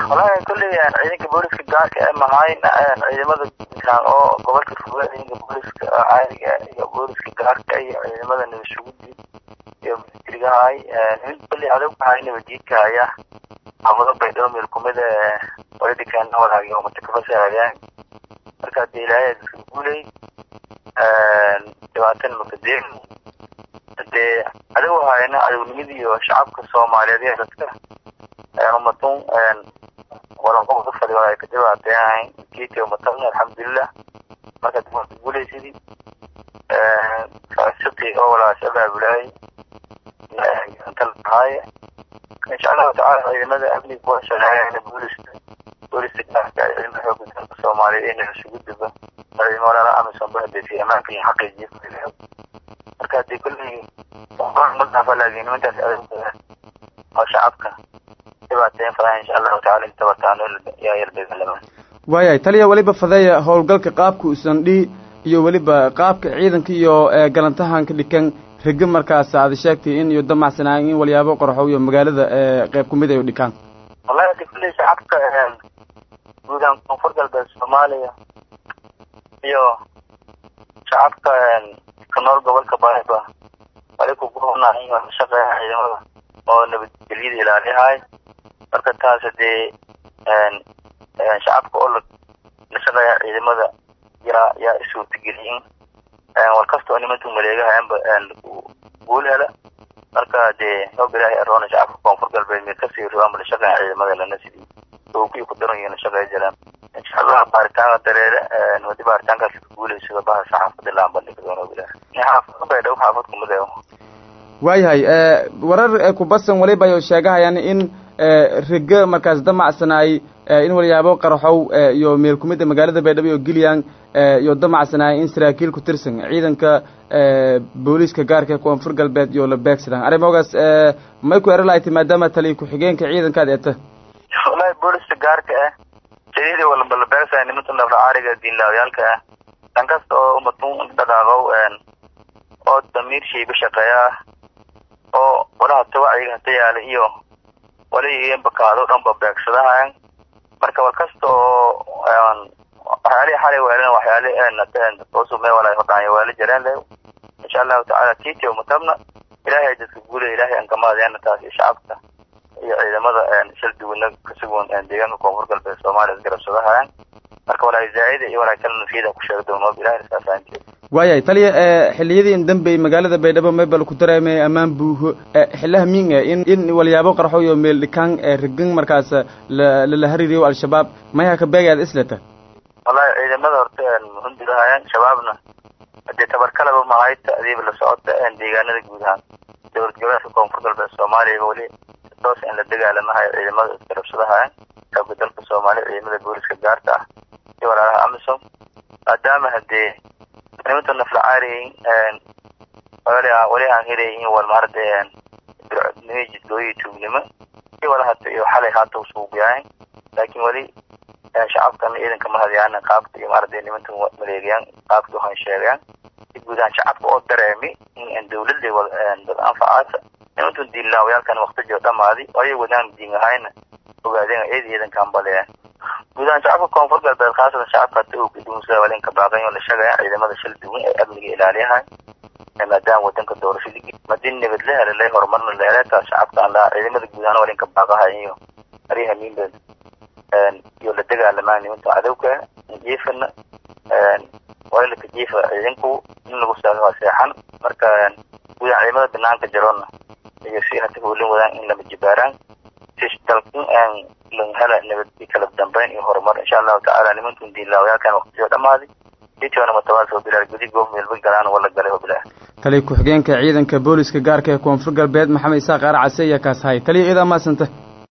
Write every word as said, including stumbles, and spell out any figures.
والله كل يعني عينك بوليس كجاك أما هاي عيد ماذا كان أو قبل كفوا عينك بوليس عادي يا بوليس كجاك أي عيد ماذا نشوفه يوم ترجع هاي من كل عدو هاي نوديك يا عمره بيدهم الكوميدة ولدي كان أول حاجة يوم تكفى يعني مركز ديلاية تقولي دبعتين مقدم ده عدو هاي أنا عدو نمدي وشعب كالصومالي دي أساسا رمضان ولا قوة فلي ولا كتير يعني كيتي ومطلنا الحمد لله ما كتبوا تقولي سيدي فالسطي أول سبب ولاي أنت هاي إن شاء الله تعالى ماذا أبني بوش يعني بوليس بوليس تكتاك يعني ما هو كنت الصومالي إنه شو قد بقى هذه ما لا أمس به في أماكن حق الجيف مركز دي كل مدة فلاقين وأنت تسأل أو شعبك تبعتين فإن شاء الله تعالى تبعتان يا يربي بالله وايا تليا waliba fadaya howlgalka qaabku usan dhii iyo waliba qaabka ciidanka iyo galantahanka dhikan riga markaas aad sheegtay in iyo damacsanaan in waliyaabo qorxo iyo magaalada qayb ku mid ay dhikan wallahi dib kulli shacabka guudan koonfur galbeed Soomaaliya iyo shacabka kanool gobolka Baayba wali ku go'naa in shaqada ciidamada oo nabadgelyada ilaaliyahay marka taas hadii shacabka oo la shaqeeya ciidamada yaa yaa isu tigilin wal kasto nimantu maleegahay guul hela marka de hoggaay aroona shacabka koonfur galbeed mid ka sii ruuban la shaqeeya ciidamada lana sidii oo ku ku daran yana shaqeeya jiraan insha Allah baaritaan dareere wadi baaritaanka guuleysada baa saxaafada la bandhig doono bilaa xaafadda bay dhow xaafad ku mideeyo waayahay warar ku basan waliba ay sheegayaan in riga markaas damacsanay in waliyaabo qarxow iyo meel kumida magaalada Baydhabo iyo Giliyaan iyo damacsanay in saraakiil ku tirsan ciidanka booliska gaarka koonfur galbeed iyo la beegsadaan arimogaas ma ku erlaaytay maadaama taliye ku xigeenka ciidanka adeeta wallahi booliska gaarka ah jeedii wala bal beegsan nimanka nafla aariga diinlaawayalka ah tankasta oo umatuun dhaqaaqow oo damiir shay bashaqaya oo wala tawaaciga tayaale iyo wala yeen bakaado dhanba beegsadahan marka wal kasto aan xali xali weelan waxyaale aan nataan toosu mee wala hodaan wala jiraan leh insha Allah ta'ala tiiti oo mutabna ilaahay dadku guulay ilaahay aan kamaadeen taas shacabka iyo ciidamada aan shil duwana ka sugan aan deegaanka koonfur galbeed Soomaaliya garabsadahan marka wala zaayid iyo wala kala nafida ku sheegdo ilaahay saasaantii waayay taliye xilliyadii dambe magaalada Baydhabo meebal ku dareemay amaan buuho xillaha miinga in in waliyaabo qarxo iyo meel dhikan rigan markaas la la hariiriyo al-shabaab ma yaha ka beegad islata wallahi ciidamada horta hundiraayaan shabaabna hadii tabarkalaba ma hayta adiib la socota aan deegaanada guud ahaan dowlad gobolka koonfur galbeed Soomaaliya wali toos in la dagaalamahay ciidamada iskarabsadaha ka beddelka Soomaaliya ciidamada booliska gaarka ah iyo walaalaha Amisom maadaama hadii nimanka nafla caariin wala wala aan helayeen wal maardeen neejid loo youtube-nima iyo wala hatta iyo xalay haata soo biyaan laakiin wali shacabkan ciidanka ma hadiyaan qaabka iyo maardeen nimanka maleegayaan qaabka waxaan sheegaan guudaan shacabka oo dareemi in dawladda wal dad anfacaata nimanka diinlaawayalkan waqtiga dhamaadi ay wadaan diin ahayna ogaadeen ciidankan baleen guudaan shacabka koonfur galbeed khaasan shacabka uu ku duunsan walen ka baaqayn oo la shaqeeya ciidamada shil duwan ee amniga ilaaliyahay maadaama wadanka doorashadii madin nabad leh la horumarna leeyahay shacabka la ciidamada guudaan walen ka baaqahay iyo ariha miinbad iyo la dagaalamaan inta cadawka jiifna wala ka jiifa ciidanku in lagu saago seexan marka guudaan ciidamada banaanka jaroona iyo si hada howlin wadaan in la jibaaraan dalkan aan lan hala nabad kala dambeyn iyo horumar insha Allah ta'ala nimanku diinlaawaya kan waqtiga dhamaadi intaana matawaasoo bilaa gudi goof meel galaan wala galay bilaa taliye ku xigeenka ciidanka booliska gaarka ee koonfur galbeed Maxamed Isaaq Arcase ayaa kaas hay taliye ida ma santa